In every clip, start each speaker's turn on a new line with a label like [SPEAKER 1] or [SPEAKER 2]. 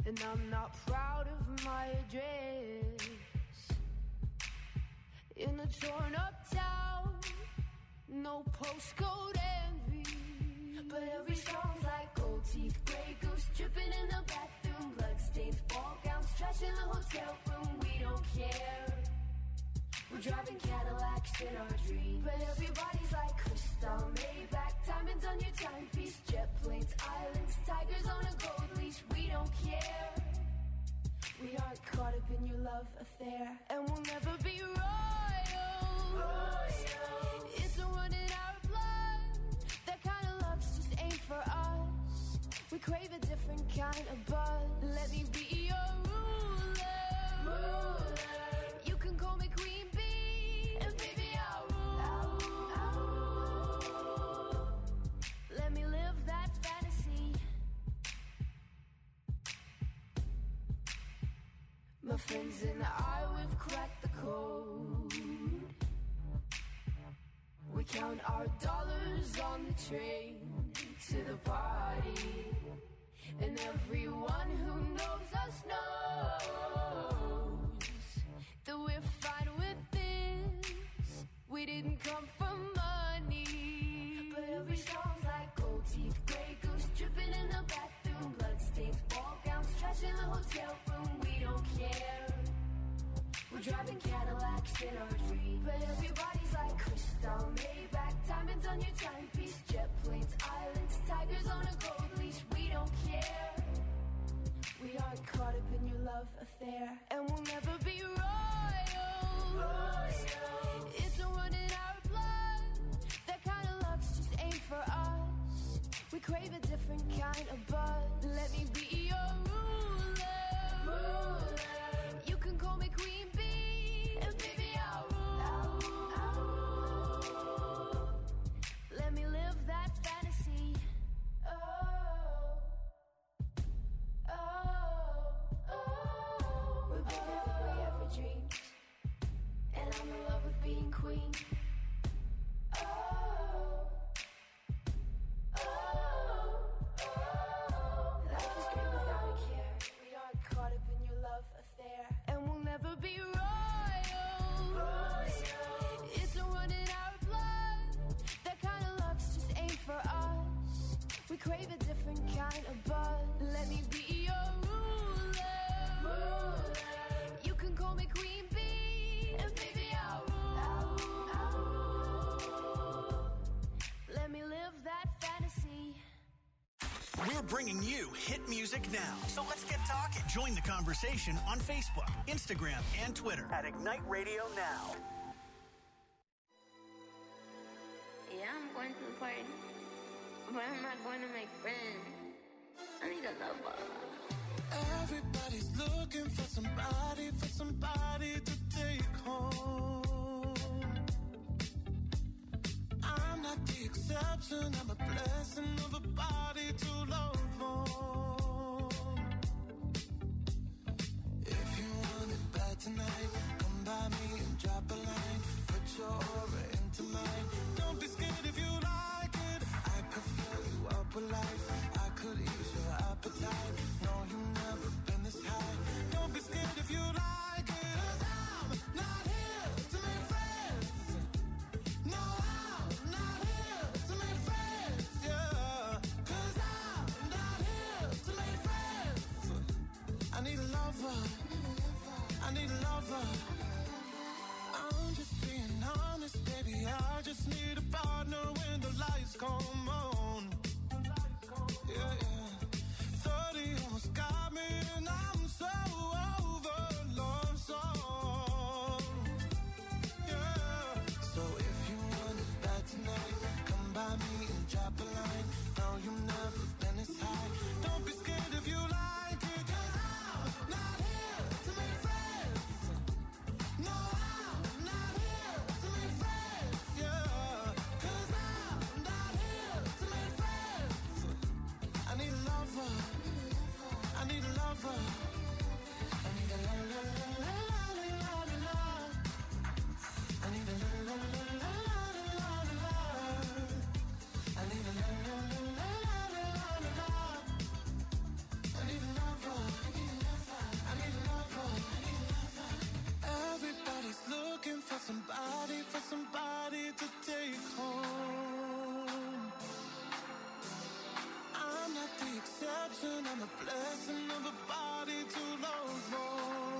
[SPEAKER 1] and I'm not proud of my address. In a torn up town, no postcode envy, but every song's like gold teeth, grey goose dripping in the bathroom, bloodstains, ball gowns, trash in the hotel room. We don't care. We're driving Cadillacs in our dreams, but everybody's like crystal, Maybach, diamonds on your timepiece, jet planes, islands, tigers on a gold leash. We don't care. We aren't caught up in your love affair, and we'll never be royals. It's a run in our blood. That kind of luck's just ain't for us. We crave a different kind of buzz. Let me be your ruler. You can call me Queen Bee, and baby I'll rule. Let me live that fantasy. My friends and I, we've cracked the code. We count our dollars on the train to the party, and everyone who knows us knows that we're fine with this. We didn't come for money, but every song's like gold teeth, grey goose dripping in the bathroom, bloodstains, ball gowns, trash in the hotel room. We don't care. We're driving Cadillacs in our dreams, but everybody's like crystal, Maybach, diamonds on your timepiece, jet planes, islands, tigers on a gold leash. We don't care. We aren't caught up in your love affair, and we'll never be royals. It's a run in our blood. That kind of luck's just ain't for us. We crave a different kind of buzz. Let me be your ruler. You can call me Queen Bee, and baby I'll rule. Let me live that fantasy. Oh, we're better than we ever dreamed, and I'm in love with being queen. Life is great without a care. We aren't caught up in your love affair, and we'll never be royals. It's a run in our blood. That kind of luck's just ain't for us. We crave a different kind of buzz. Let me be your ruler. You can call me Queen Bee, and baby I'll rule. Let me live that fantasy.
[SPEAKER 2] We're bringing you hit music now. So let's get talking. Join the conversation on Facebook, Instagram, and Twitter at Ignite Radio Now.
[SPEAKER 3] Yeah, I'm going to the party, but I'm not going to make friends. I need a lover.
[SPEAKER 4] Everybody's looking for somebody to take home. I'm not the exception, I'm a blessing of a body to love on. If you want it bad tonight, come by me and drop a line. Put your aura into mine. Don't be scared if you like it. I could fill you up with life. I could ease your appetite. No, you've never been this high. Don't be scared if you like it. 'Cause I'm not here to make friends. No, I'm not here to make friends. Yeah. 'Cause I'm not here to make friends. I need a lover. I need a lover. I'm just being honest, baby. I just need a partner when the lights come on. Yeah, yeah. 30 almost got me, and I'm so over love song. Yeah. So if you want it bad tonight, come by me and drop a line. No, you've never been this high. Don't be scared if you like it. 'Cause I'm not here to make friends. No, I'm not here to make friends. Yeah. 'Cause I'm not here to make friends. I need a lover. I need a lover. I need a la la la la la la la. I need a la la la la la la la. I need a la la la la la la la. I need a lover. I'm a blessing of a body to love for.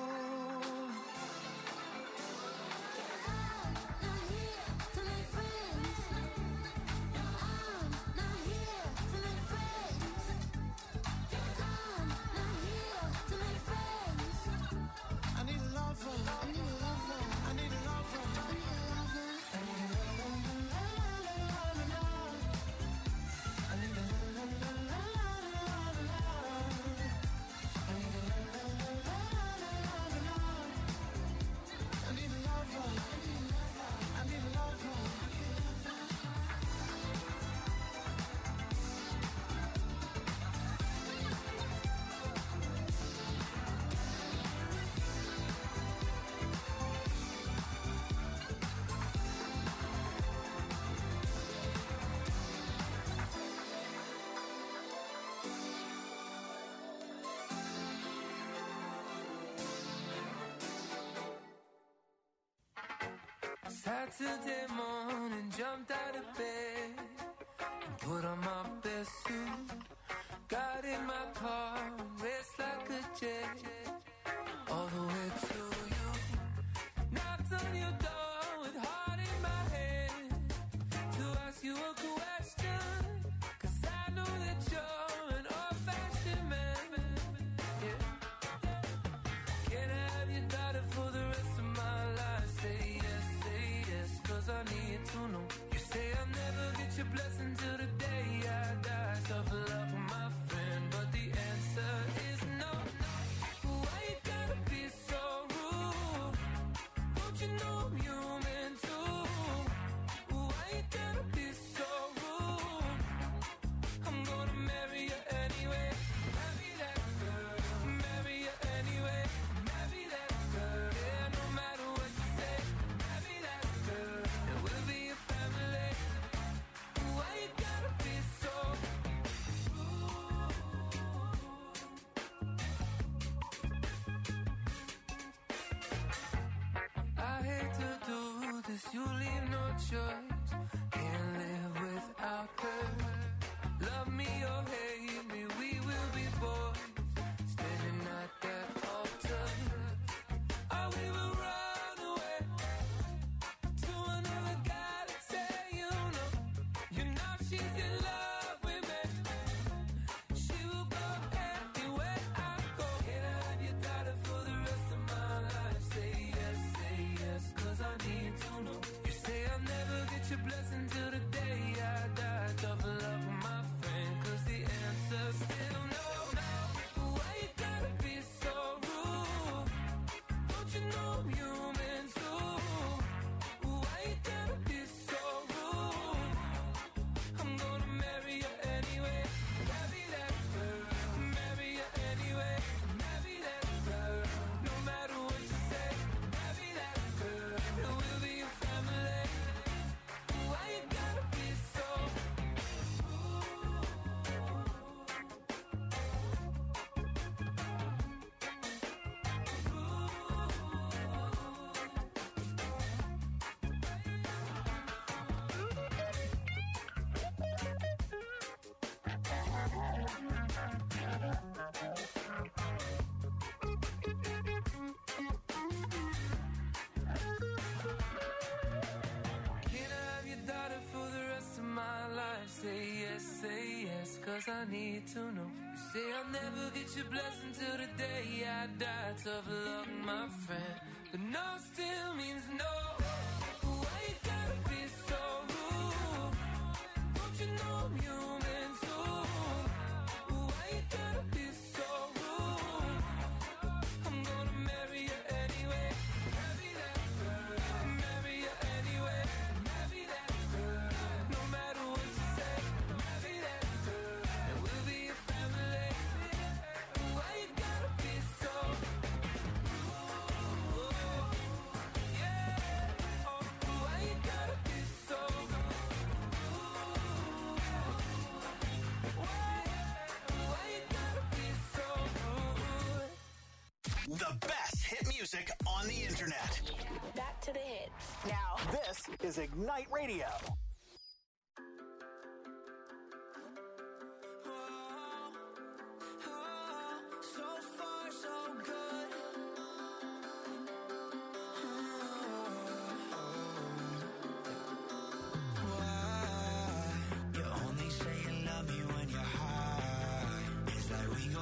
[SPEAKER 5] Saturday morning, jumped out of bed and put on my best suit. Got in my car and raced like a jet all the way to you. Knocked on your door with heart in my head to ask you a question, 'cause I know that you're an old-fashioned man. Yeah. Can I have your daughter for the rest of my life? Say yes, 'cause I need to know. You say I'll never get your blessing till the day I die. Tough love for my friend, but the answer is no. Why you gotta be so rude? Don't you know I'm human too? Why you gotta be so rude? I'm gonna marry you anyway. Marry that girl. Marry you anyway. Marry that girl. Yeah, no matter what you say. Marry that girl. And we'll be a family. Why you gotta be so rude? I hate to do this, you leave no choice. Can't live without her. Love me or hate me, we will be boys. Standing at that altar. Or we will run away to another guy to say you know she's in love with me. She will go anywhere I go. Can I have your daughter for the rest of my life? Say yes, 'cause I need to know. You say I'll never get your blessing till the day I die. Tough love for my friend, 'cause the answer's still no. Why you gotta be so rude? Don't you know I'm human too? Why you gotta be so rude? I'm gonna marry you anyway. Marry that girl. Marry you anyway. Marry that girl. No matter what you say. Marry that girl. And we'll be a family. Why you gotta be so rude? Can I have your daughter for the rest of my life? Say yes, 'cause I need to know. You say I'll never get your blessing till the day I die. Tough luck, my friend, but no still means no. Why you gotta be so rude? Don't you know I'm human too? Why you gotta be so rude? I'm gonna marry you anyway. Marry that girl. Marry you anyway. Marry that girl. No matter what you say. Marry that girl. And we'll be a family. Why you gotta be so rude? Yeah. Oh, why you gotta be so rude? Why you gotta be so rude?
[SPEAKER 2] The best hit music on the internet.
[SPEAKER 6] Back to the hits.
[SPEAKER 2] Now, this is Ignite Radio.
[SPEAKER 5] Oh,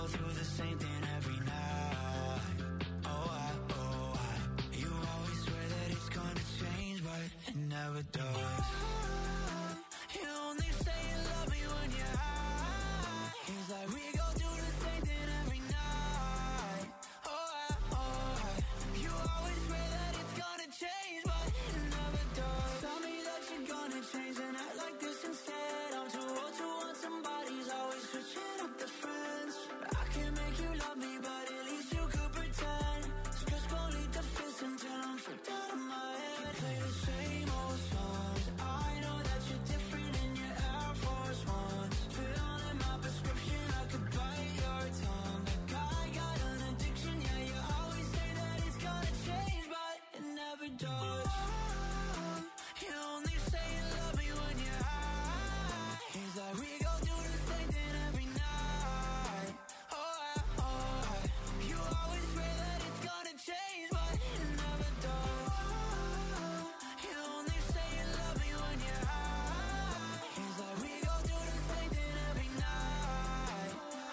[SPEAKER 4] through the same thing every night. Oh, you always swear that it's gonna change, but it never does. You only say you love me when you're high. It's like we go through the same thing every night. Oh, you always swear that it's gonna change, but it never does. Tell me that you're gonna change and act like this instead. I'm too old to want somebody's always switching up the friends. I can't make you love me, but at least you could pretend. Just gon' lead the fist until I'm freaked out of my head. You play the same old songs. I know that you're different in your Air Force Ones. Filling my prescription, I could bite your tongue. Like I got an addiction, yeah, you always say that it's gonna change, but it never does. You only say you love me when you're high. It's like we go through the same thing every night. Oh, you always swear that it's gonna change, but it never does. You only say you love me when you're high. It's like we go through the same thing every night.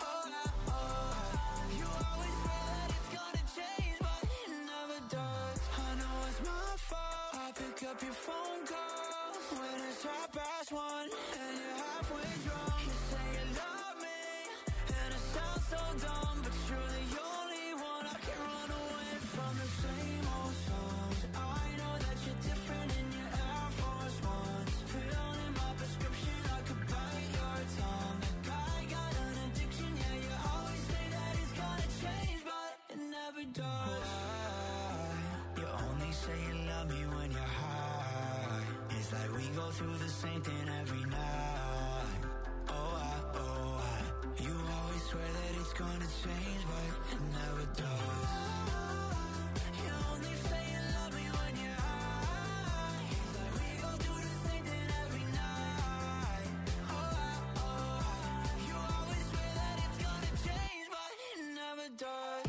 [SPEAKER 4] Oh, you always swear that it's gonna change, but it never does. I know it's my fault. I pick up your phone calls when it's 1:30 and you're halfway drunk. You say you love me and it sounds so dumb, but you're the only one I can run away from. The same old songs. I know that you're different in your Air Force Ones. Filling my prescription, I could bite your tongue. Like I got an addiction, yeah, you always say that it's gonna change, but it never does. You only say you love me when you're high. It's like we go through the same thing every night. Oh, you always swear that it's gonna change, but it never does. You only say you love me when you're high. It's like we go through the same thing every night. Oh, you always swear that it's gonna change, but it never does.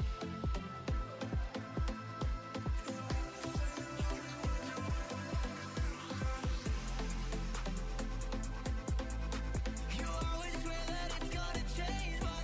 [SPEAKER 4] You always swear that it's gonna change, but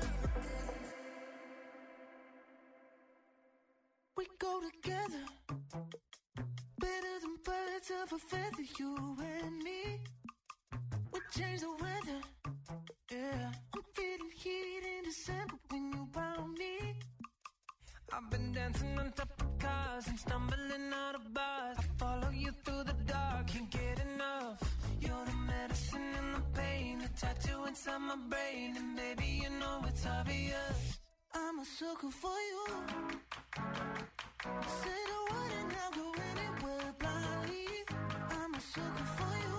[SPEAKER 4] we go together, better than birds of a feather, you and me. We change the weather, yeah. I'm feeling heat in December when you found me. I've been dancing on top of cars and stumbling out of bars. I follow you through the dark, can't get enough. You're the medicine and the pain, the tattoo inside my brain, and baby, you know it's obvious. I'm a sucker for you. Say the word and I'll go anywhere blindly. I'm a sucker for you.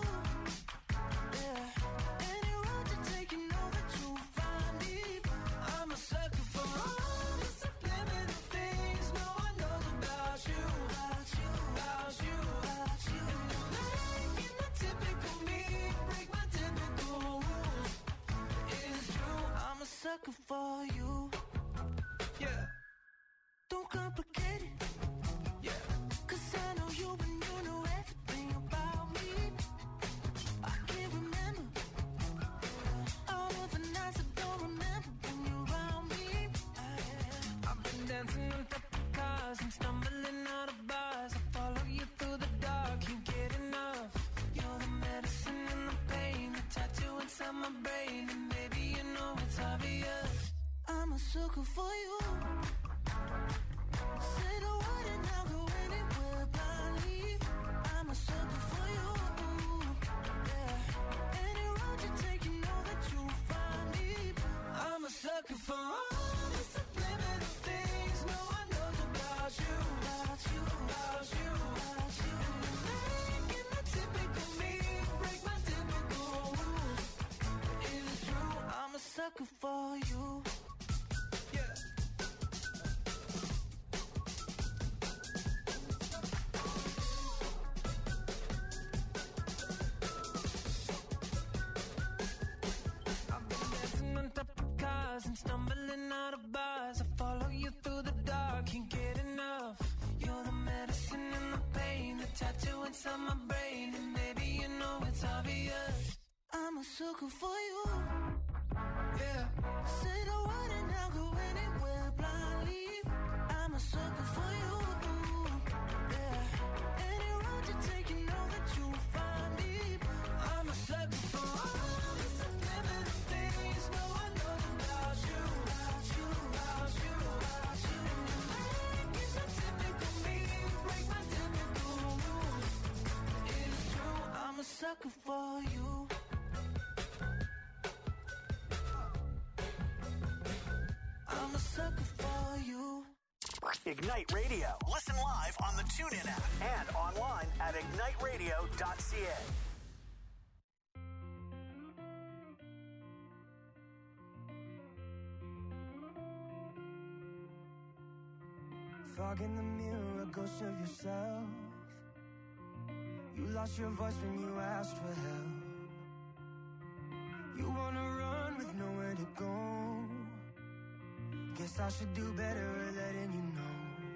[SPEAKER 4] Yeah. Any road you take, you know that you'll find me. I'm a sucker for all the subliminal things no one knows about you. About you, about you, about you. Making the typical me, break my typical rules. It's true, I'm a sucker for you. Yeah. Don't complicate it. Yeah. 'Cause I know you and you know everything about me. I can't remember all of the nights I don't remember when you're around me. I've been dancing on top of cars and stumbling out of bars. I follow you through the dark, can't get enough. You're the medicine and the pain, the tattoo inside my brain, and baby, you know it's obvious. I'm a sucker for you. Say the word and I'll go anywhere blindly. I'm a sucker for you. Yeah. Any road you take, you know that you'll find me. I'm a sucker for all the subliminal things no one knows about you. About you, about you, about you. Making the typical me, break my typical rules. It's true, I'm a sucker for you. Yeah. I've been dancing on top of cars and stumbling out of bars. I follow you through the dark, can't get enough. You're the medicine and the pain, the tattoo inside my brain, and baby, you know it's obvious. I'm a sucker for you. Yeah. Say the word sucker for you. Yeah. Any road you take, you know that you'll find me. I'm a sucker for all the subliminal things no one knows about you. About you. It's a typical me, break my typical rules. It's true, I'm a sucker for you. I'm a sucker for you.
[SPEAKER 2] Ignite Radio. Listen live on the TuneIn app and online at igniteradio.ca.
[SPEAKER 4] Fog in the mirror, a ghost of yourself. You lost your voice when you asked for help. You wanna run with nowhere to go. Guess I should do better at letting you know.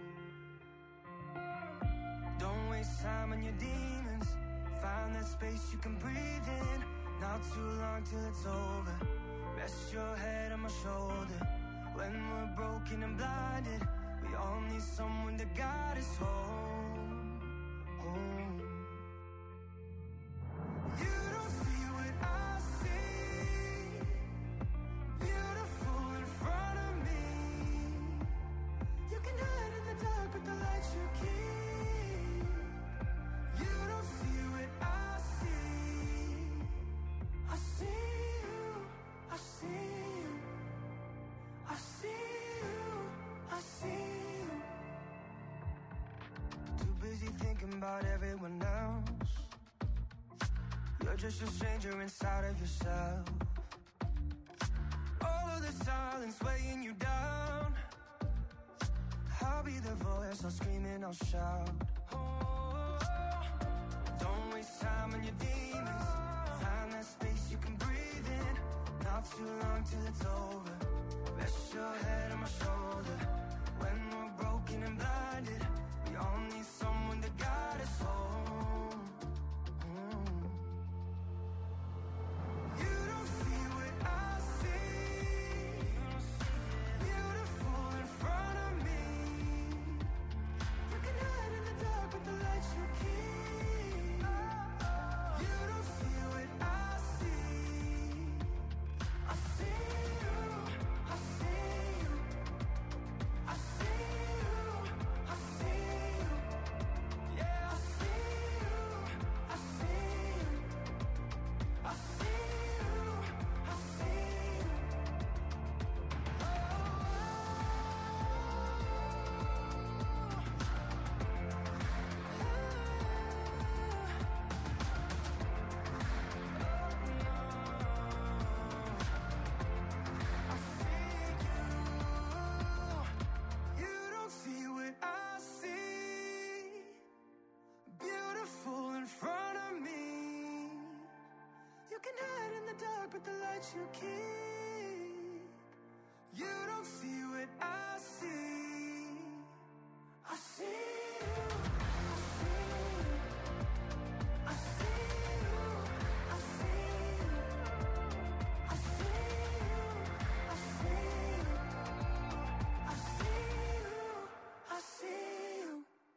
[SPEAKER 4] Don't waste time on your demons. Find that space you can breathe in. Not too long till it's over. Rest your head on my shoulder. When we're broken and blinded, we all need someone to guide us home. Home. You don't see what I see. Beautiful in front of me. You can hide in the dark, but the light you keep. You don't see what I see. I see you. I see you. I see you. I see you. Too busy thinking about everyone else. You're just a stranger inside of yourself. All of the silence weighing you down. I'll be the voice, I'll scream and I'll shout. Oh, don't waste time on your demons. Find that space you can breathe in. Not too long till it's over. Rest your head on my shoulder. When we're broken and blinded, we all need someone to guide us home. You don't see what I see. Beautiful in front of me. You can hide in the dark, but the light you keep. You don't see what I see. I see you. I see you. I see you. I see you. Yeah, I see you. I see you. I see you. I see you. You don't see what I see. Beautiful in front of me. You can hide in the dark, but the light you keep. You don't see what I see. I see you. I see you. I see you. I see you. I see you. I see you. I see you.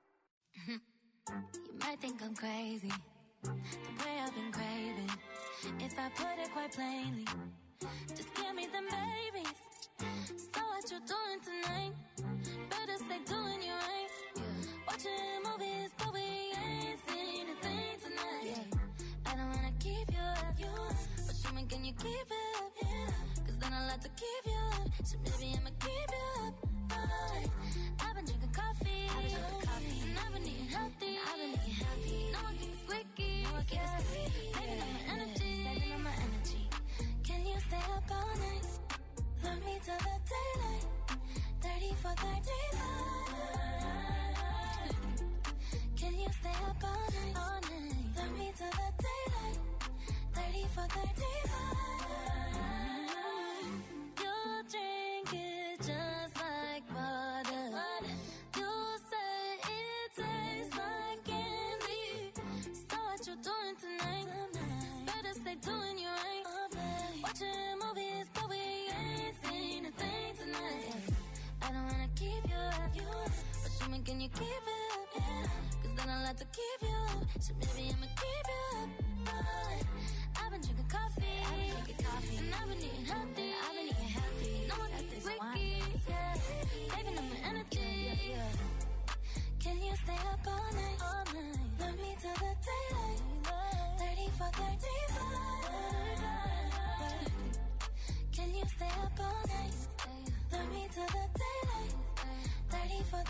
[SPEAKER 1] You might think I'm crazy, the way I've been craving. If I put it quite plainly, just give me them babies. So what you doing tonight? Better stay doing you right. Watching movies, but we ain't seen a thing tonight. I don't wanna keep you up, but show me can you keep it up? Cause then I'll have to keep you up. So maybe I'ma keep you up. I've been drinking coffee, and I've been eating healthy. No one keeps squeaky, saving on my energy. Can you stay up all night? Love me till the daylight. 30 for 35. Can you stay up all night? Love me till the daylight. 30 for 35. You drink it just like water. You say it tastes like candy. So what you doing tonight? Better stay doing you right. Watching movies, but we ain't seen a thing tonight. I don't wanna keep you up.
[SPEAKER 7] tell me, can you keep it? Yeah. Cause then I'll have to keep you up. So baby, I'ma keep you up. I've been drinking coffee. And I've been eating healthy. No one thinks Ricky. Yeah. Saving up my energy. Can you stay up all night? Love me till the daylight. 30 for 35. Can you stay up all night? Love me till the daylight. 30 for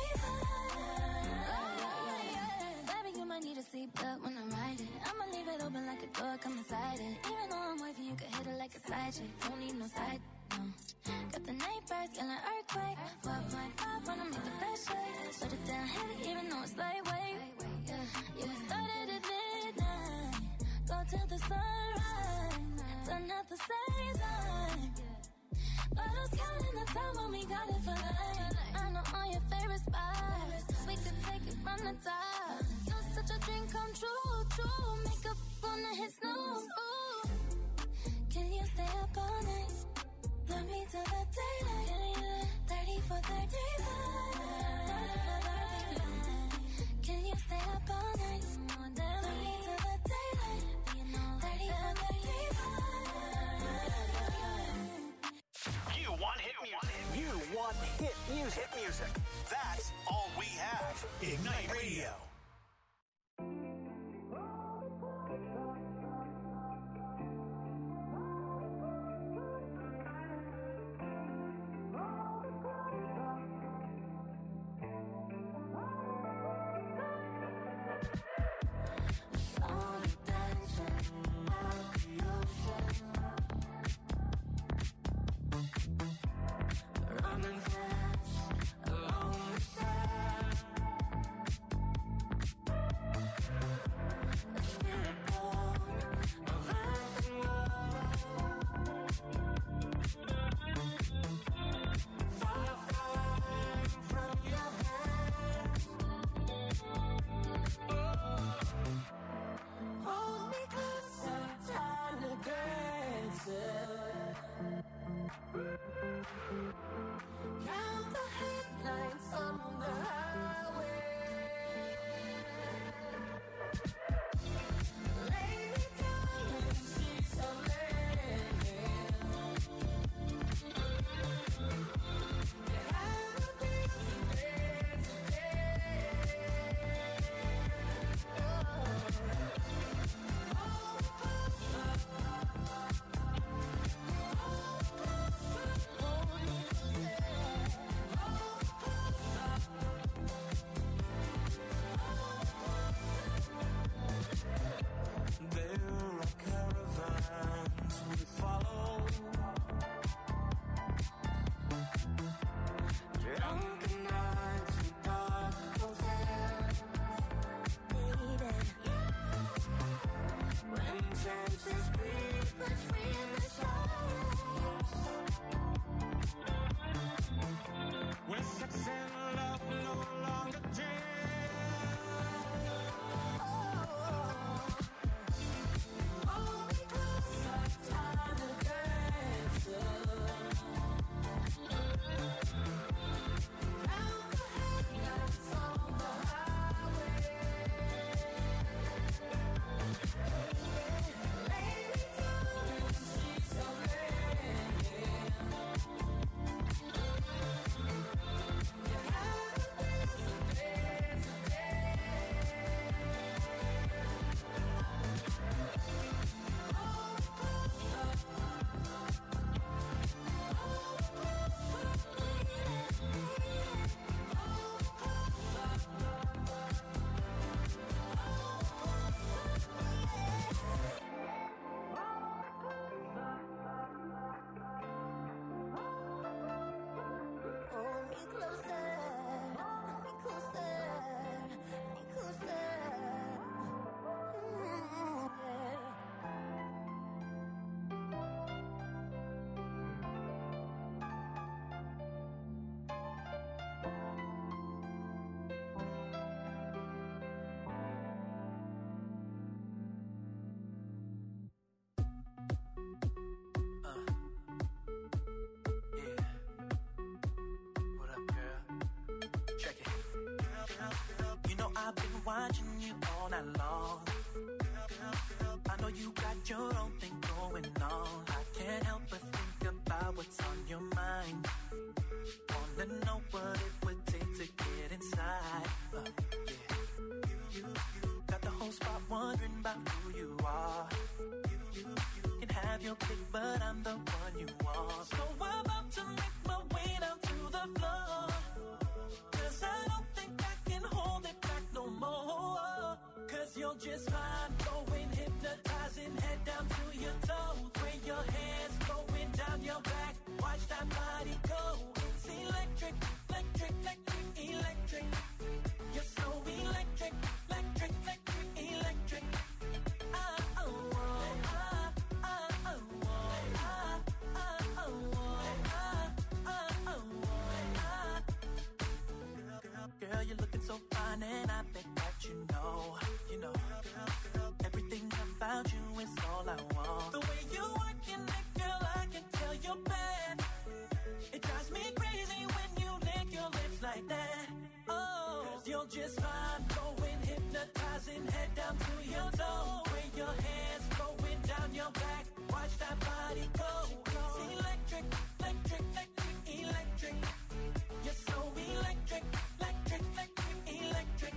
[SPEAKER 7] 35. Baby, you might need a seatbelt when I'm riding. I'ma leave it open like a door, come inside it. Even though I'm wifey, you can hit it like a side chick. Don't need no side, no. Got the night birds, got an earthquake. 4.5 wanna make the best shake. Put it down heavy, even though it's lightweight. Yeah, we started at midnight. Go till the sunrise. Done at the same time. But I was counting the time when we got it for life. I know all your favorite spots. We could take it from the top. You're such a dream come true, true. Makeup on the hit snooze. Ooh. Can you stay up all night? Love me till the daylight. 30 for 35. Can you stay up all night? Love me till the daylight. 30 for 35.
[SPEAKER 2] You want hit music. You want hit music. Hit music. That's all we have. Ignite Radio.
[SPEAKER 5] Running fast along the side.
[SPEAKER 4] I've been watching you all night long. I know you got your own thing going on. I can't help but think about what's on your mind. Wanna know what it would take to get inside. You got the whole spot wondering about who you are. You can have your pick, but I'm the one you want. So I'm about to make my way down to the floor, 'cause I don't think I can hold it back no more. 'Cause you're just fine, going hypnotizing, head down to your toes. Where your hands going down your back, watch that body go. It's electric, electric, electric, electric. You're so electric, electric, electric, electric. Girl, you're looking so fine, and I bet that you know, everything about you is all I want. The way you working it, girl, I can tell you're bad. It drives me crazy when you lick your lips like that. Oh, 'cause you're just fine, going hypnotizing, head down to your toes. Where your hands going down your back, watch that body go. It's electric, electric, electric, electric. You're so electric, electric, electric, electric.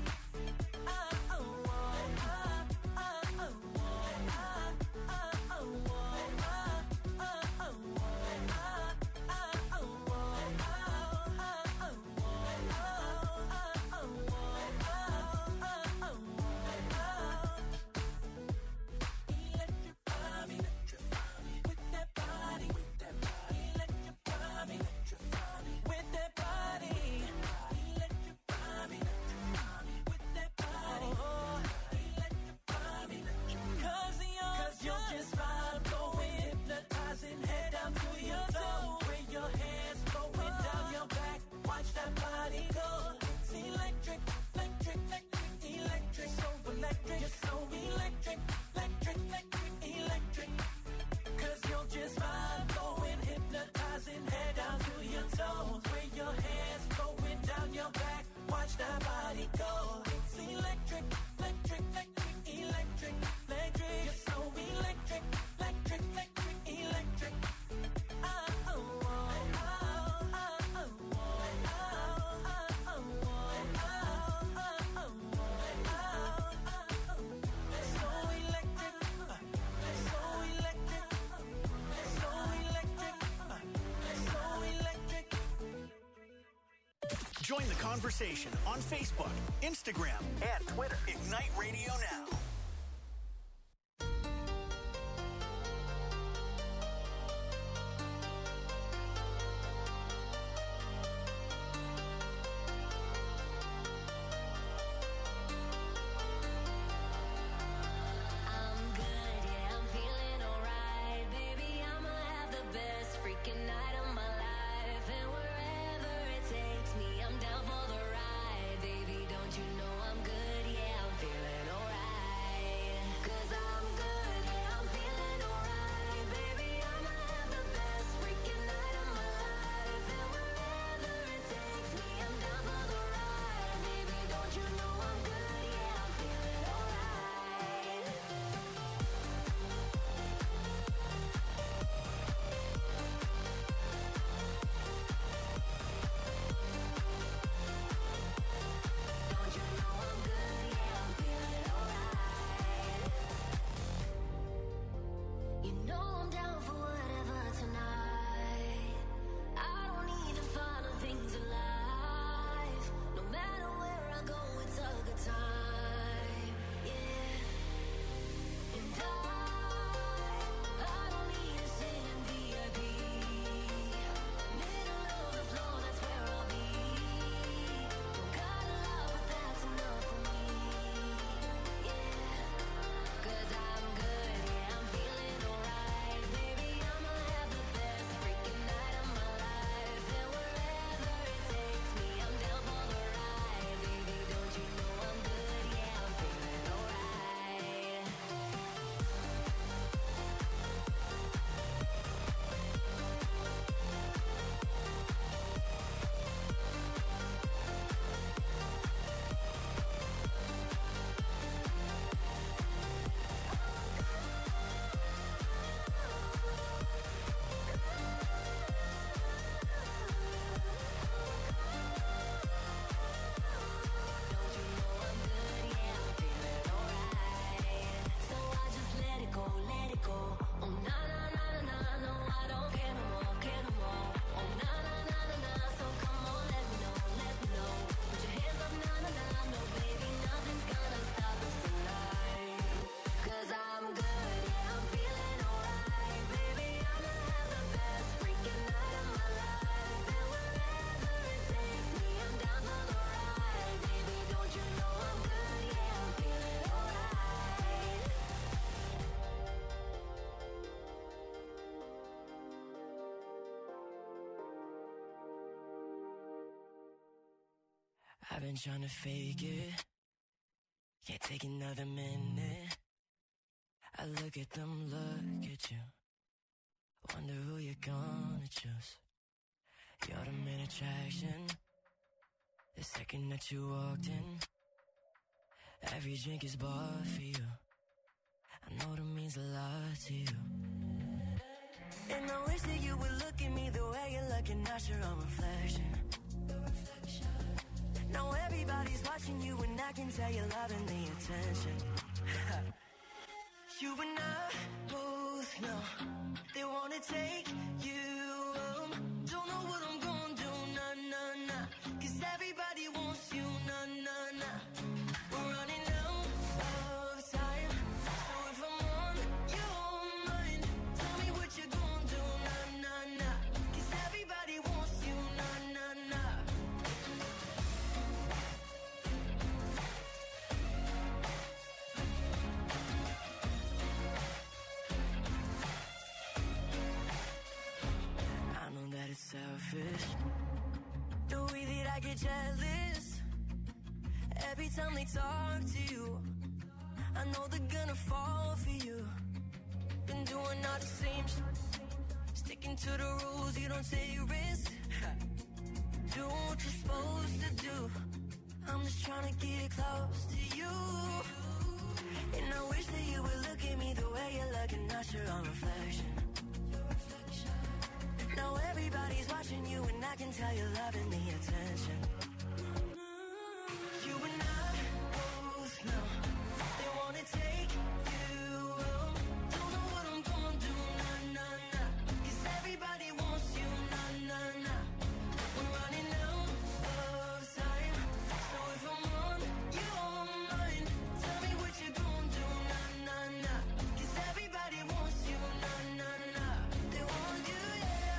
[SPEAKER 4] That body go. It's electric, electric, electric, electric, electric. You're so electric, electric, electric, electric.
[SPEAKER 2] Join the conversation on Facebook, Instagram, and Twitter. Ignite Radio Now.
[SPEAKER 7] I'm down for the ride, baby. Don't you know I'm good? Yeah, I'm feeling alright.
[SPEAKER 8] I've been trying to fake it. Can't take another minute. I look at them, look at you. Wonder who you're gonna choose. You're the main attraction. The second that you walked in, every drink is bought for you. I know that means a lot to you. And I wish that you would look at me the way you're looking at your own reflection. Now everybody's watching you and I can tell you're loving the attention. You and I both know they wanna take you home. Don't know what I'm gonna do, nah, nah, nah. Cause everybody wants you, nah, nah, nah. We're running out of time. So if I'm on your mind, tell me what you're gonna do, nah, nah, nah. Cause everybody wants you, nah, nah, nah. It's selfish the way that I get jealous every time they talk to you. I know they're gonna fall for you. Been doing all the same shit, sticking to the rules. You don't take risks, doing what you're supposed to do. I'm just trying to get close to you. And I wish that you would look at me the way you're looking at your own reflection. Now everybody's watching you and I can tell you're loving the attention. You and I both know they wanna take you home. Don't know what I'm gonna do, nah, nah, nah. Cause everybody wants you, nah, nah, nah. We're running out of time. So if I'm on your mind, tell me what you're gonna do, nah, nah, nah. Cause everybody wants you, nah, nah, nah. They want you, yeah.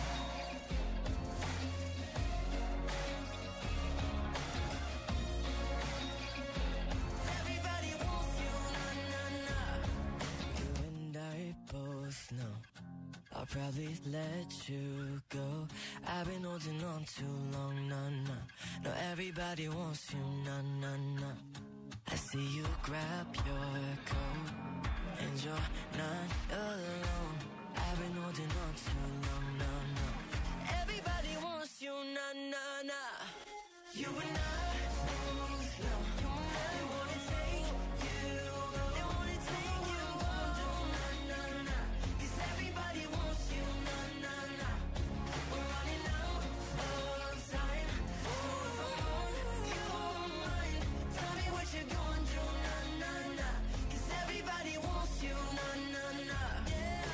[SPEAKER 8] Everybody wants you, nah, nah, nah. You and I both know I'll probably let you go. I've been holding on too long, nah, nah. No, everybody wants you, nah, nah, nah. I see you grab your coat and you're not alone. I've been holding on too long, nah, nah. Everybody wants you, nah, nah, nah. You and I both know they wanna take you, they wanna take you home, do nah, nah, nah. Cause everybody wants you, nah, nah, nah. We're running out of time. So if I'm on your mind, tell me what you're gonna do, nah, nah, nah. Cause everybody wants you, nah, nah, nah. Yeah.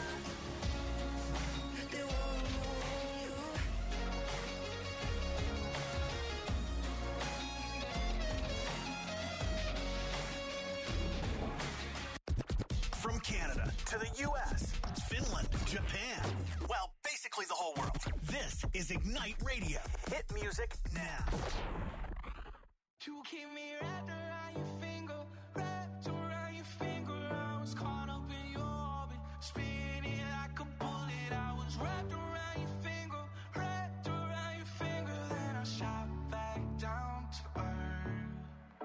[SPEAKER 8] They want you.
[SPEAKER 2] From Canada to the U.S., Finland, Japan. Well, basically the whole world. This is Ignite Radio. Hit music now.
[SPEAKER 4] You keep me wrapped around your finger, wrapped around your finger. I was caught up in your orbit, spinning like a bullet. I was wrapped around your finger, wrapped around your finger. Then I shot back down to earth.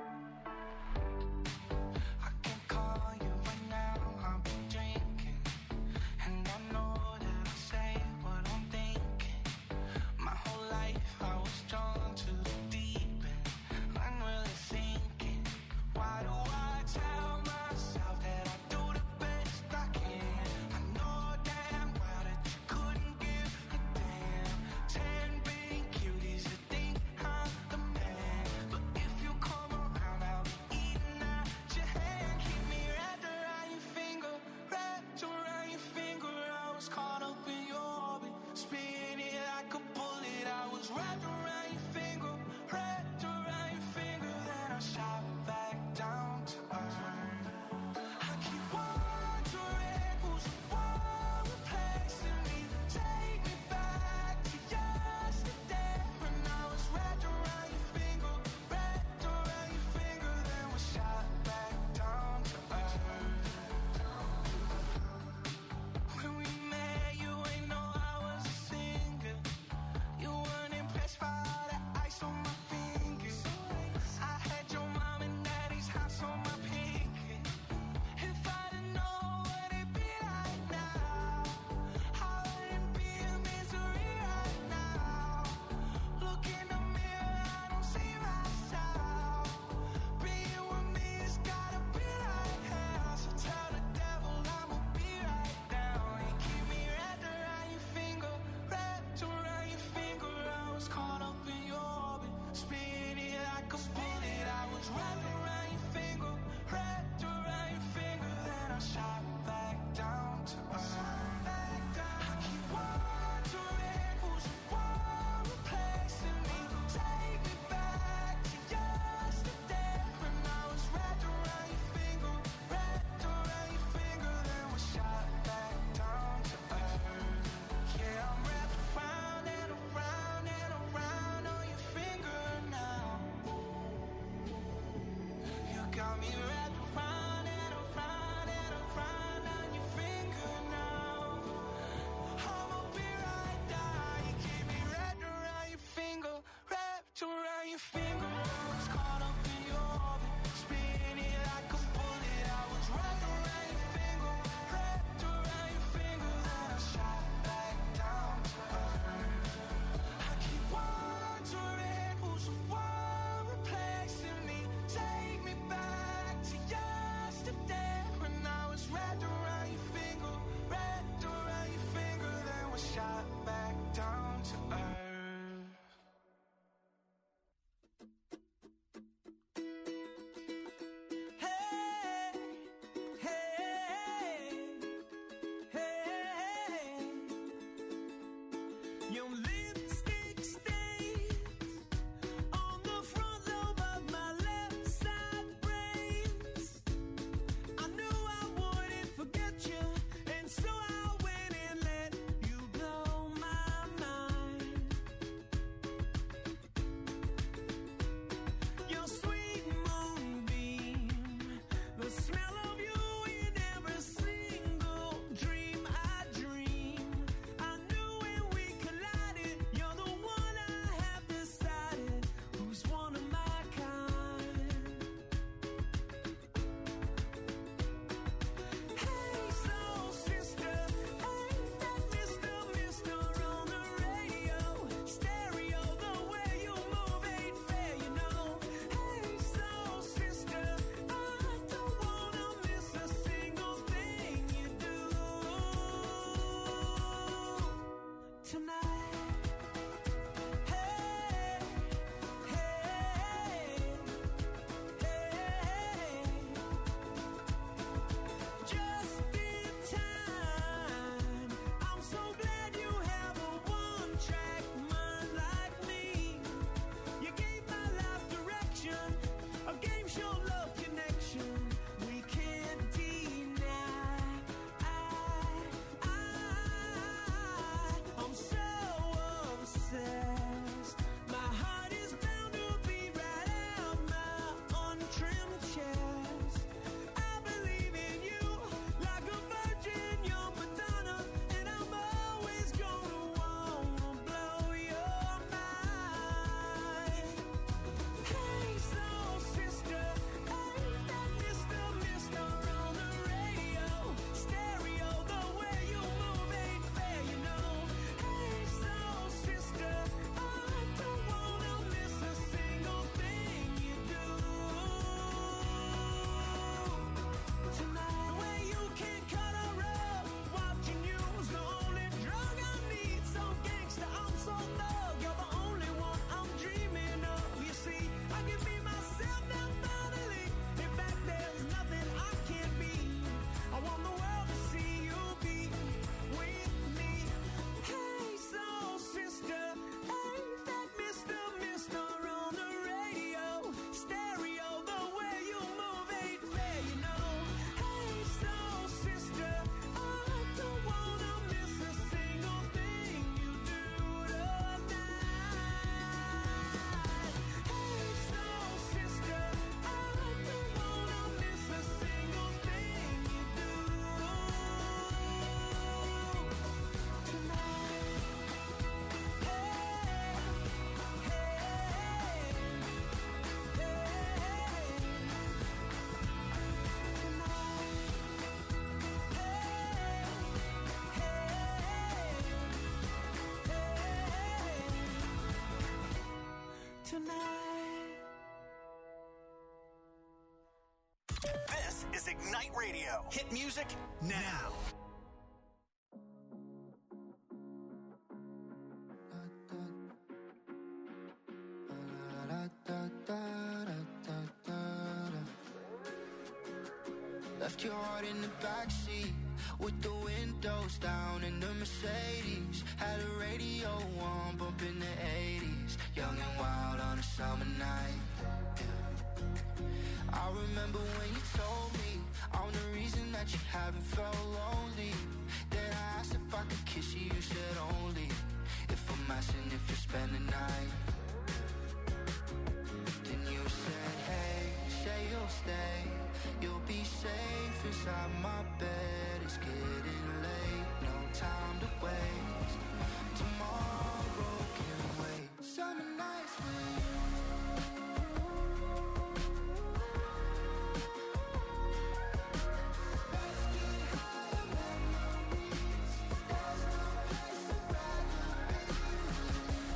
[SPEAKER 4] I can call you right now, I've been drinking, and I know that I say what I'm thinking. My whole life I was drawn to the deep end, unreally thinking.
[SPEAKER 2] Ignite Radio. Hit music now.
[SPEAKER 9] Left your heart in the backseat with the windows down in the Mercedes. Had a radio on, bumping the 80s. Young and wild on a summer night. Yeah. I remember when you told me I'm the reason that you haven't felt lonely. Then I asked if I could kiss you, you said only if I'm asking if you spend the night. Then you said, hey, say you'll stay. You'll be safe inside my bed. It's getting late, no time to waste. Tomorrow can wait. Summer nights with you. Let's get higher memories. There's no place I'd rather be with you.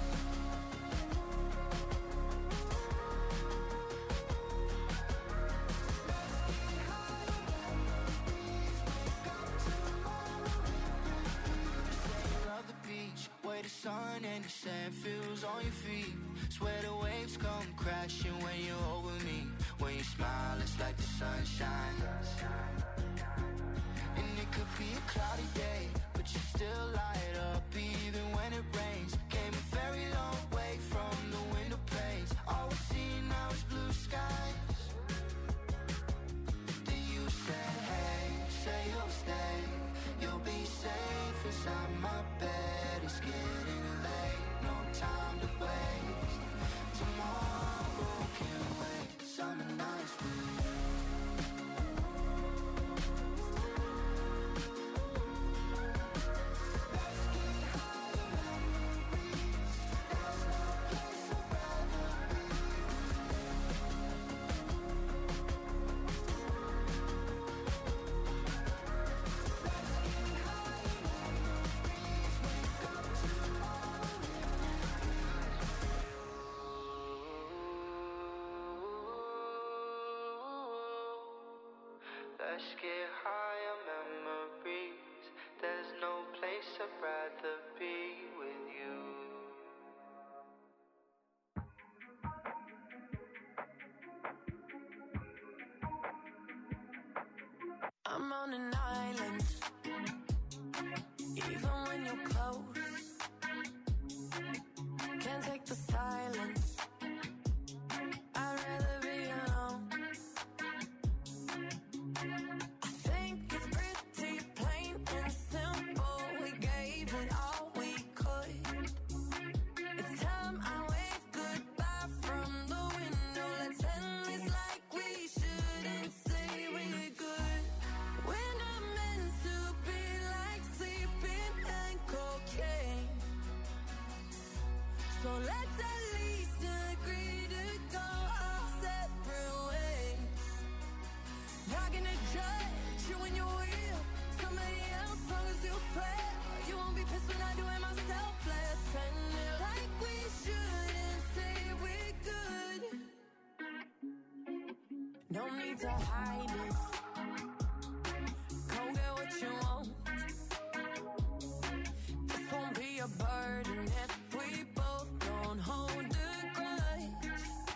[SPEAKER 9] Where the sun and the sand feels on your feet. Swear the waves come crashing when you're over me. When you smile, it's like the sun shines. And it could be a cloudy day, but you still light up even when it rains. Came a very long way from the window panes. All we see now is blue skies. Then you said, hey, say you'll stay. You'll be safe inside my bed. It's getting late, no time to waste. Tomorrow can wait. Summer nights with you. Let's get higher memories. There's no place I'd rather be with you. Let's get higher memories. Wake up tomorrow. Let's get higher memories. There's no place I'd rather be with you.
[SPEAKER 5] I'm on an island, even when you're close. Can't take the silence. I'd rather be alone. I think it's pretty plain and simple. We gave it all we could. It's time I wave goodbye from the window. Let's end this like we shouldn't say we're good. We're not meant to be like sleeping and cocaine. So let's at least agree to go our separate ways. Not gonna judge you when you're real. Somebody else, long as you swear. You won't be pissed when I do it myself. Let's end it like we shouldn't say we're good. No need to hide it. Go get what you want. This won't be a burden if we both don't hold a grudge.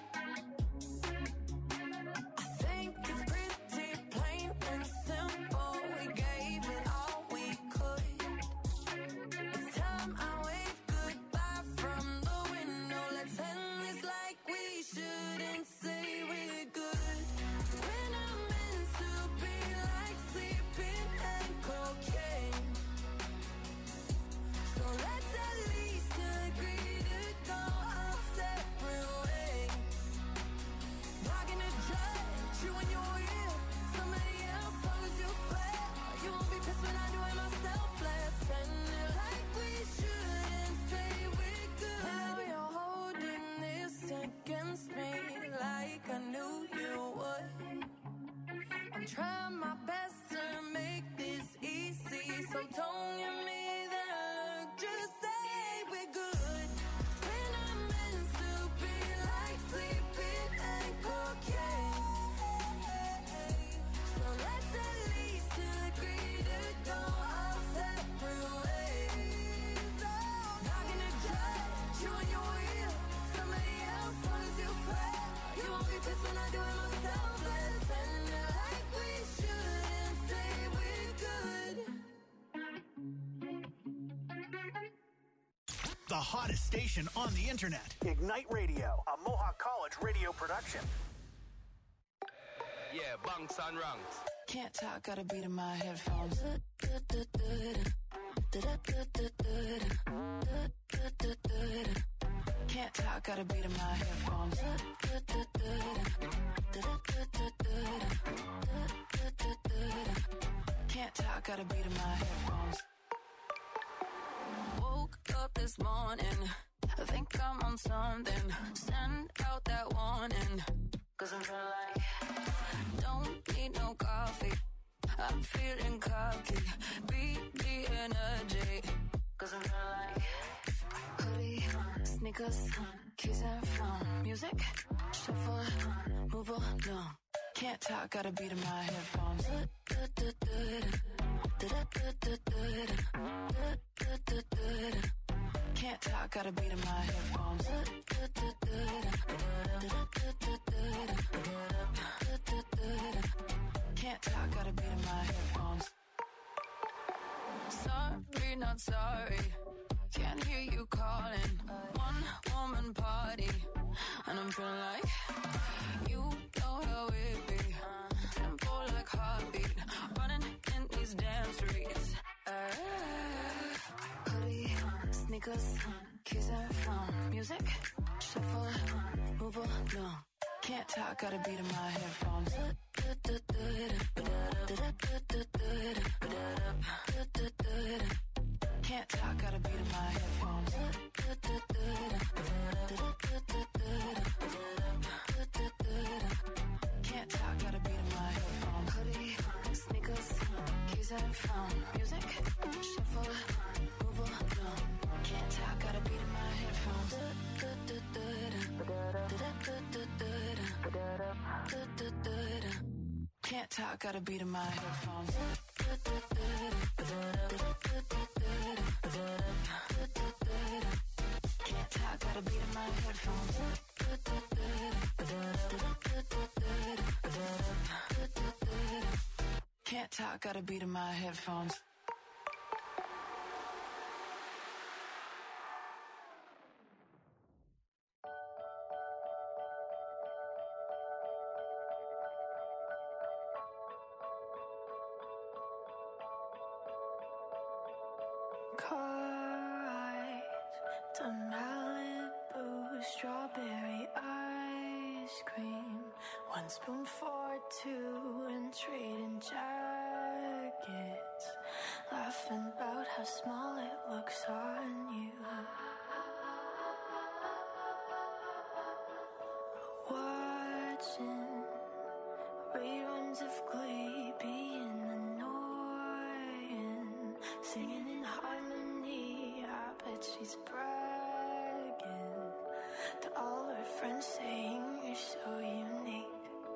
[SPEAKER 5] I think it's pretty plain and simple. We gave it all we could. It's time I wave goodbye from the window. Let's end this like we shouldn't say we're good. We're not meant to be like sleeping and cocaine. So let's at least agree to go our separate ways. Not gonna judge you when you're real. Somebody else, long as you swear. You won't be pissed when I do it myself. Let's end it like we shouldn't say we're good. Now you're holding this against me like I knew you would. I'm trying my best to make this easy, so don't give me that look. Just say we're good. We're not meant to be like sleeping and cocaine. So let's
[SPEAKER 2] The hottest station on the internet. Ignite Radio, a Mohawk College radio production.
[SPEAKER 5] Yeah, bunks and ranks.
[SPEAKER 8] Can't talk, got a beat in my headphones. Can't talk, got a beat in my headphones. Can't talk, got a beat in my headphones. Woke up this morning, I think I'm on something. Send out that warning, 'cause I'm feeling like don't need no coffee. I'm feeling cocky, beat the energy, 'cause I'm feeling like hoodie, sneakers, keys and phone, music, shuffle, move along. Can't talk, got a beat in my headphones. Can't talk, got a beat in my headphones. Can't talk, got a beat in my headphones. Sorry, not sorry. Can't hear you calling. One woman party, and I'm feeling like you know you're with me. Tempo like heartbeat, running in these damn streets. Hoodie, sneakers, keys and phone, music, shuffle, move along. Can't talk, got a beat in my headphones. Can't talk, got a beat in my headphones. Can't talk, got a beat in my headphones. Hoodie, sneakers, keys and phone, music, shuffle, move along. Can't talk, got a beat in my headphones. Can't talk, got a beat in my headphones. Can't talk, got a beat in my headphones. Can't talk, got a beat in my headphones.
[SPEAKER 10] Car eyes to Malibu, strawberry ice cream. 1 spoon for 2 and trading jackets. Laughing about how small it looks on you. Watching reruns of Glee being annoying. Singing in harmony, I bet she's bragging to all her friends, saying you're so unique.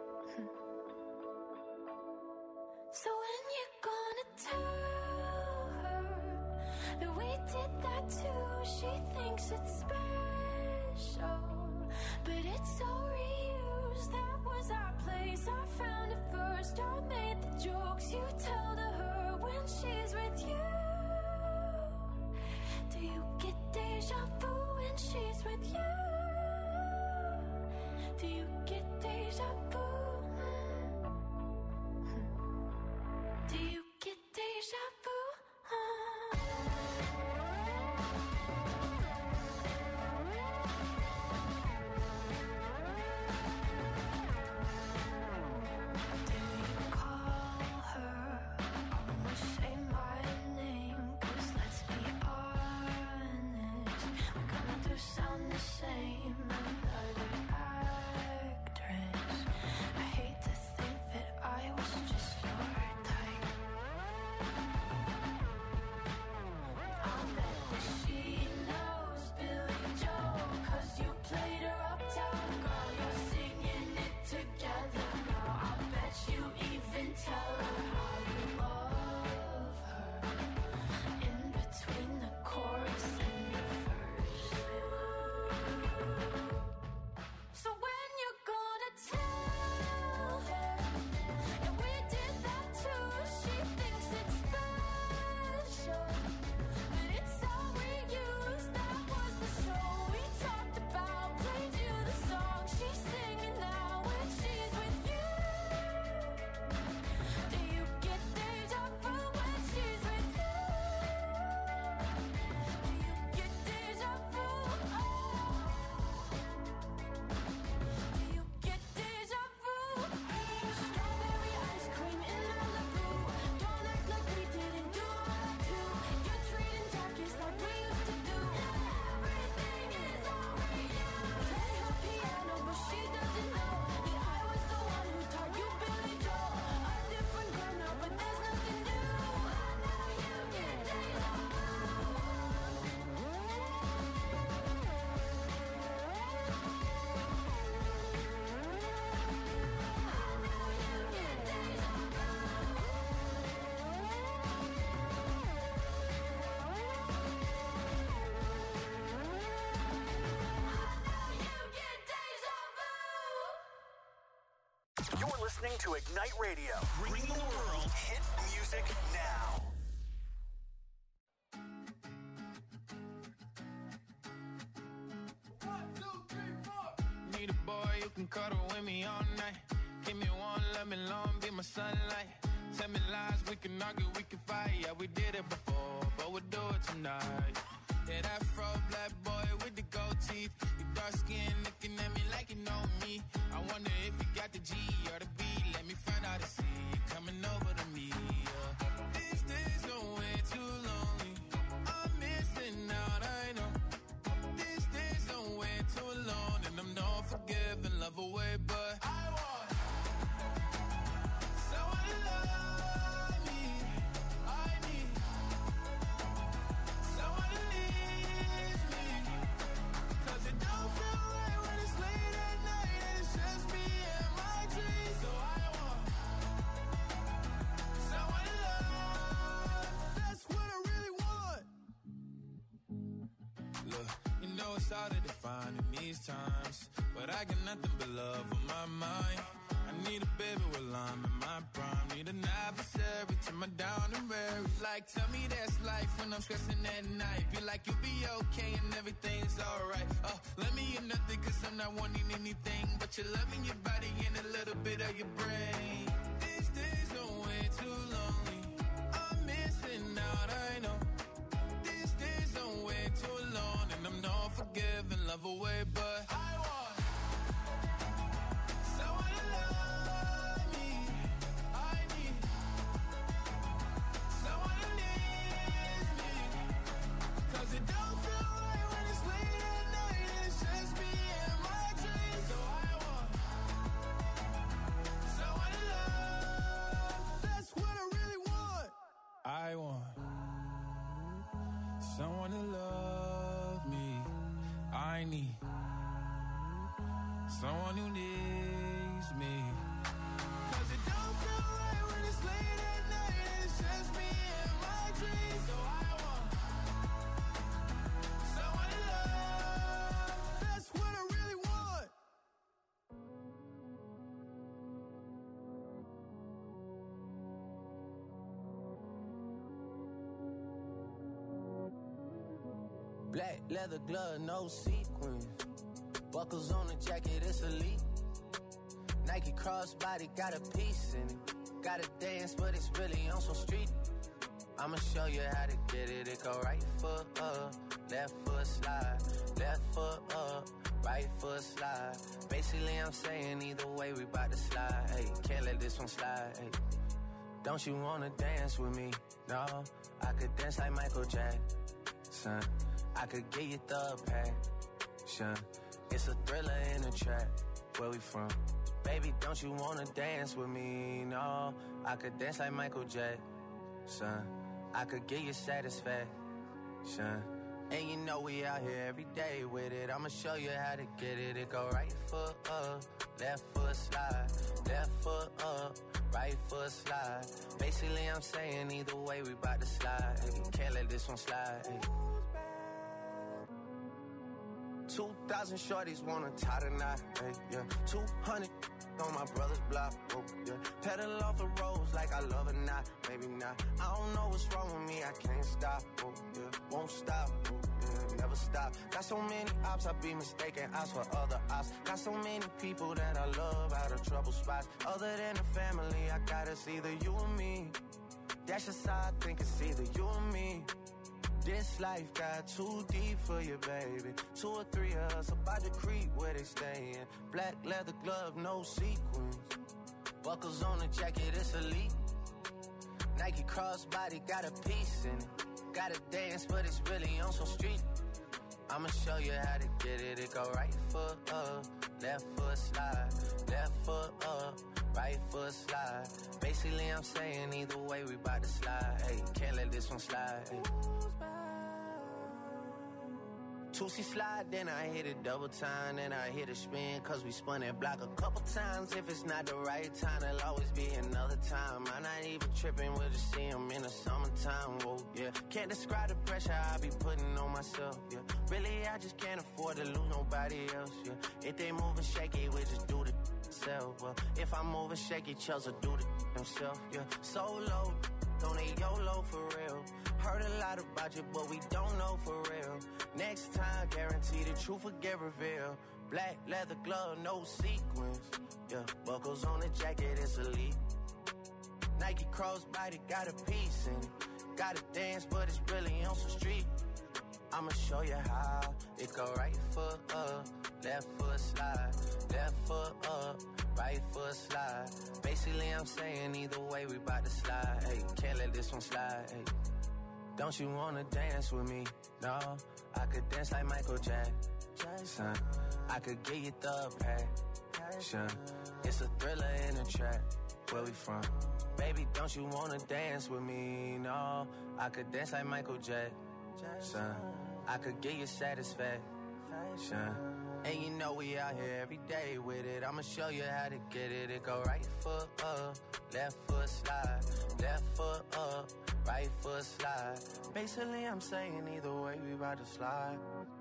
[SPEAKER 10] So when you gonna tell her that we did that too? She thinks it's special, but it's so reused. That was our place, I found it first. I made the jokes you tell to her when she's with you. Do you get deja vu when she's with you? Do you get deja vu? Do you get deja vu? Do you call her? Almost say my name, 'cause let's be honest, we kinda do sound the same.
[SPEAKER 2] listening to Ignite Radio. Bring the world hit music now.
[SPEAKER 11] Need a boy you can cuddle with me all night. Give me one, let me long, be my sunlight. Tell me lies, we can argue, we can fight. Yeah, we did it before, but we'll do it tonight. Yeah, that fro black boy with the gold teeth. You dark skin looking at me like you know me. I wonder if you got the G or the B. Let me find out and see you coming over to me. Yeah. These days are way too lonely. I'm missing out, I know. These days are way too long, and I'm not forgiving, love away, but I want someone to love me. I need someone to leave me. 'Cause it don't feel right when it's late at night and it's just me and my dreams. So I want someone to love. That's what I really want. Look, you know it's hard to define in these times, but I got nothing but love on my mind. I need a baby while I'm in my prime. Need an adversary to my down and weary. Like, tell me that's life when I'm stressing at night. Be like, you'll be okay and everything's alright. Let me in nothing 'cause I'm not wanting anything but your love in your body and a little bit of your brain. These days are way too lonely. I'm missing out, I know. These days are way too long, and I'm not forgiving, love away, but I want someone to love me. I need someone to leave me. 'Cause it don't feel right when it's late at night and it's just me and my dreams. So I want someone to love. That's what I really want. I want someone to love me. I need someone who needs me. 'Cause it don't feel right when it's late at night and it's just me and my dreams. So I want someone to love. That's what I really want.
[SPEAKER 12] Black leather glove, no sequins. Buckles on the jacket, it's elite. Nike crossbody, got a piece in it. Gotta dance, but it's really on some street. I'ma show you how to get it. It go right foot up, left foot slide. Left foot up, right foot slide. Basically, I'm saying either way, we bout to slide. Hey, can't let this one slide. Hey. Don't you wanna dance with me? No, I could dance like Michael Jackson. I could get you the passion. It's a thriller in a trap. Where we from? Baby, don't you wanna dance with me? No, I could dance like Michael Jackson. I could get you satisfaction. And you know we out here every day with it. I'ma show you how to get it. It go right foot up, left foot slide. Left foot up, right foot slide. Basically, I'm saying either way, we bout to slide. Hey, can't let this one slide. Hey. 2,000 shorties wanna tie the knot, hey, yeah. 200 on my brother's block, oh, yeah. Pedal off the roads like I love it, not, maybe not. I don't know what's wrong with me, I can't stop, oh, yeah. Won't stop, oh, yeah, never stop. Got so many ops, I be mistaken ops for other ops. Got so many people that I love out of trouble spots. Other than the family, I got it's either you or me. That's just how I think it's either you or me. This life got too deep for you, baby. 2 or 3 of us about to creep where they stayin'. Black leather glove, no sequins. Buckles on the jacket, it's elite. Nike crossbody, got a piece in it. Gotta dance, but it's really on some street. I'ma show you how to get it. It go right foot up, left foot slide. Left foot up, right foot slide. Basically, I'm saying either way, we bout to slide. Hey, can't let this one slide. Hey. 2C slide, then I hit it double time, then I hit a spin, 'cause we spun that block a couple times. If it's not the right time, there'll always be another time. I'm not even tripping, we'll just see him in the summertime, whoa, yeah. Can't describe the pressure I be putting on myself, yeah. Really, I just can't afford to lose nobody else, yeah. If they moving shaky, we just do the myself. Well, if I'm moving shaky, Chelsea do the himself. Yeah, solo, don't need YOLO for real. Heard a lot about you, but we don't know for real. Next time, guarantee the truth will get revealed. Black leather glove, no sequins. Yeah, buckles on the jacket, it's elite. Nike crossbody got a piece in it. Gotta dance, but it's really on some street. I'ma show you how. It go right foot up, left foot slide. Left foot up, right foot slide. Basically, I'm saying either way, we bout to slide. Hey, can't let this one slide. Hey, don't you wanna dance with me? No, I could dance like Michael Jackson. I could get you the passion. It's a thriller in a track. Where we from? Baby, don't you wanna dance with me? No, I could dance like Michael Jackson. I could get you satisfaction. And you know we out here every day with it. I'ma show you how to get it. It go right foot up, left foot slide. Left foot up, right foot slide. Basically, I'm saying either way we about to slide.